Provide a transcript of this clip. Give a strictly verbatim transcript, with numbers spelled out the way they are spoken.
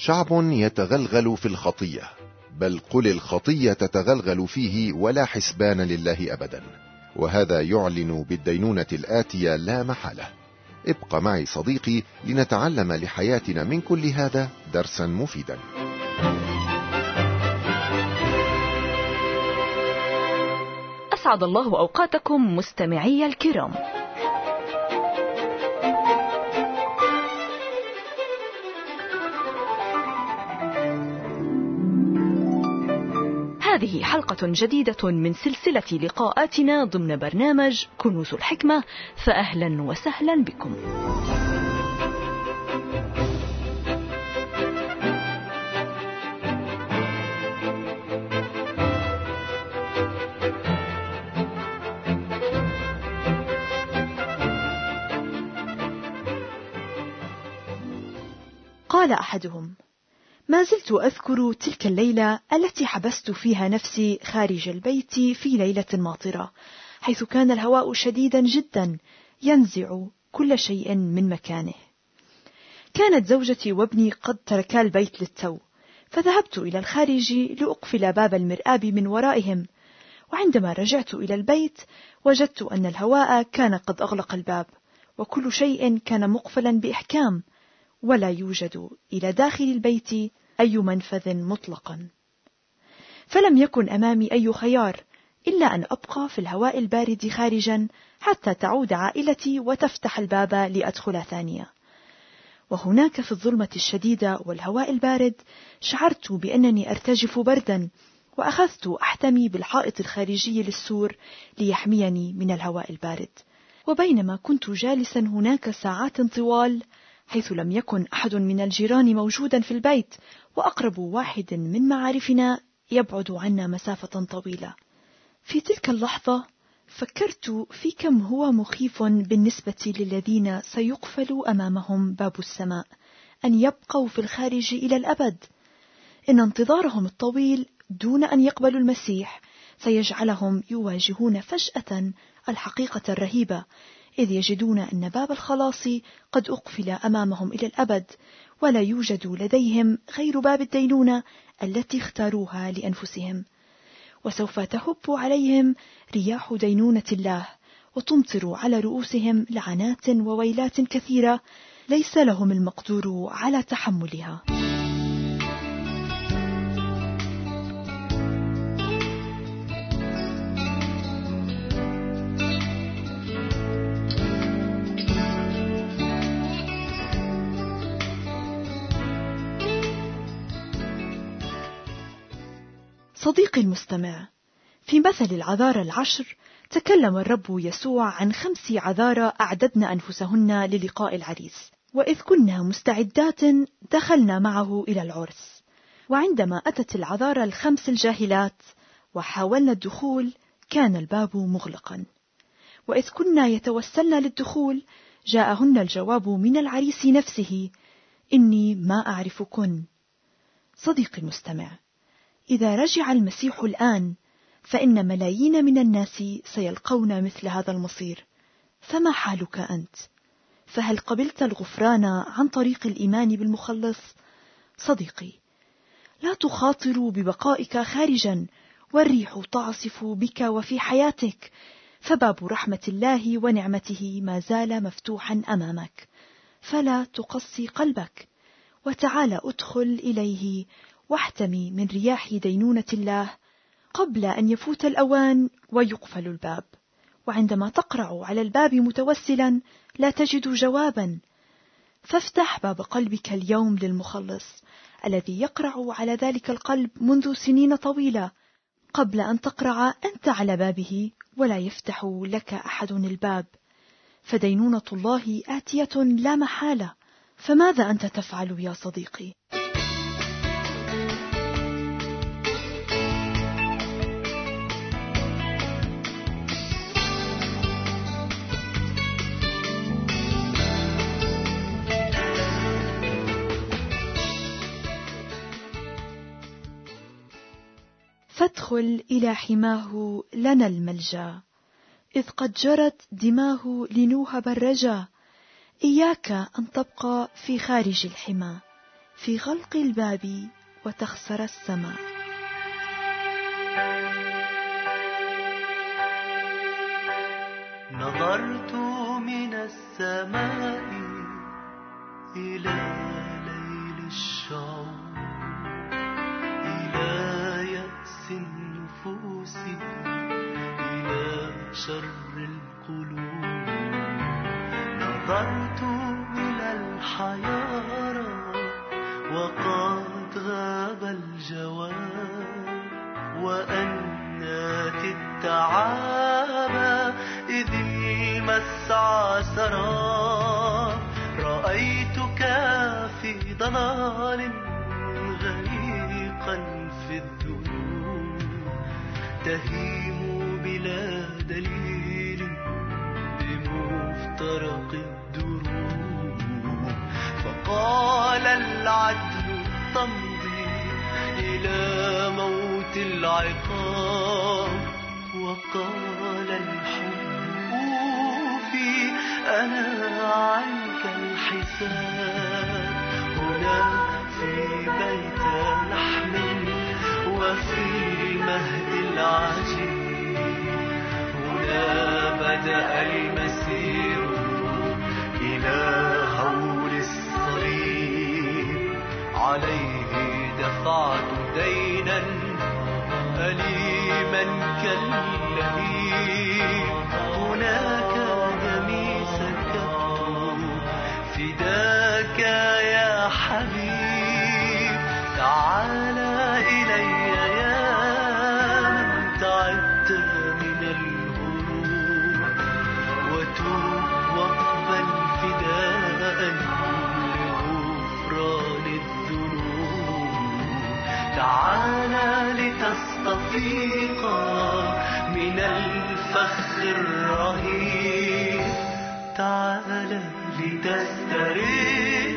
شعب يتغلغل في الخطية، بل قل الخطية تتغلغل فيه ولا حسبان لله أبدا، وهذا يعلن بالدينونة الآتية لا محالة. ابق معي صديقي لنتعلم لحياتنا من كل هذا درسا مفيدا. أسعد الله أوقاتكم مستمعي الكرام. هذه حلقة جديدة من سلسلة لقاءاتنا ضمن برنامج كنوز الحكمة، فأهلا وسهلا بكم. قال أحدهم: ما زلت أذكر تلك الليلة التي حبست فيها نفسي خارج البيت في ليلة ماطرة، حيث كان الهواء شديدا جدا ينزع كل شيء من مكانه. كانت زوجتي وابني قد تركا البيت للتو، فذهبت إلى الخارج لأقفل باب المرآب من ورائهم، وعندما رجعت إلى البيت وجدت أن الهواء كان قد أغلق الباب، وكل شيء كان مقفلا بإحكام، ولا يوجد إلى داخل البيت أي منفذ مطلقا. فلم يكن أمامي أي خيار إلا أن أبقى في الهواء البارد خارجا حتى تعود عائلتي وتفتح الباب لأدخل ثانية. وهناك في الظلمة الشديدة والهواء البارد شعرت بأنني أرتجف بردا، وأخذت أحتمي بالحائط الخارجي للسور ليحميني من الهواء البارد. وبينما كنت جالسا هناك ساعات طوال، حيث لم يكن أحد من الجيران موجودا في البيت، وأقرب واحد من معارفنا يبعد عنا مسافة طويلة، في تلك اللحظة فكرت في كم هو مخيف بالنسبة للذين سيقفل أمامهم باب السماء أن يبقوا في الخارج إلى الأبد. إن انتظارهم الطويل دون أن يقبلوا المسيح سيجعلهم يواجهون فجأة الحقيقة الرهيبة، إذ يجدون أن باب الخلاص قد أقفل أمامهم إلى الأبد، ولا يوجد لديهم غير باب الدينونة التي اختاروها لأنفسهم. وسوف تهب عليهم رياح دينونة الله، وتمطر على رؤوسهم لعنات وويلات كثيرة ليس لهم المقدور على تحملها. صديقي المستمع، في مثل العذارى العشر تكلم الرب يسوع عن خمس عذارى أعددن أنفسهن للقاء العريس، وإذ كنا مستعدات دخلنا معه إلى العرس. وعندما أتت العذارى الخمس الجاهلات وحاولنا الدخول كان الباب مغلقا، وإذ كنا يتوسلن للدخول جاءهن الجواب من العريس نفسه: إني ما أعرفكن. صديقي المستمع، إذا رجع المسيح الآن فإن ملايين من الناس سيلقون مثل هذا المصير، فما حالك أنت؟ فهل قبلت الغفران عن طريق الإيمان بالمخلص؟ صديقي، لا تخاطر ببقائك خارجا والريح تعصف بك وفي حياتك، فباب رحمة الله ونعمته ما زال مفتوحا أمامك، فلا تقصي قلبك، وتعال أدخل إليه واحتمي من رياح دينونة الله قبل أن يفوت الأوان ويقفل الباب. وعندما تقرع على الباب متوسلا لا تجد جوابا، فافتح باب قلبك اليوم للمخلص الذي يقرع على ذلك القلب منذ سنين طويلة، قبل أن تقرع أنت على بابه ولا يفتح لك أحد الباب. فدينونة الله آتية لا محالة، فماذا أنت تفعل يا صديقي؟ فادخل إلى حماه لنا الملجأ، إذ قد جرت دماه لنوهب الرجا. إياك أن تبقى في خارج الحمى، في غلق الباب وتخسر السماء. نظرت من السماء إلى ليل الشعور، إلى يأس النفوس، إلى شر القلوب. نظرت إلى الحيارى وقد غاب الجواب، وأنات التعاب إذ المسعى سرى. رأيتك في ضلال غريقا في الذنوب، تهيم بلا دليل بمفترق الدروب. فقال العدل تمضي إلى موت العقاب، وقال الحب أوفي أنا عنك الحساب. هنا في بيت لحم وفي مهد العجيب، هنا بدأ المسير إلى هول الصليب. عليه دفعت دينا أليما كاللهيب، هناك دمي سكبت فداك يا حبيب. تعال إلي يا من تعبت من الهروب، وتوب واقبل فداء لغفران الذنوب. تعال لتستفيق من الفخ الرهيب، تعال لتستريح